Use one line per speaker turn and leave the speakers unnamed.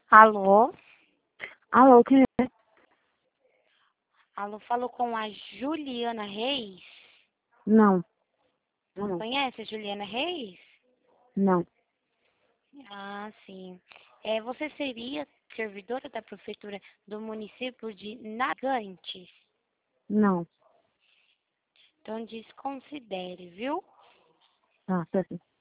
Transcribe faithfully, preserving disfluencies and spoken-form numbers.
Alô?
Alô, quem é?
Alô, falo com a Juliana Reis?
Não. Não,
Conhece a Juliana Reis?
não,
Ah, sim. É, você seria servidora da prefeitura do município de Nagantes?
não.
Então desconsidere, viu?
Tá, certo.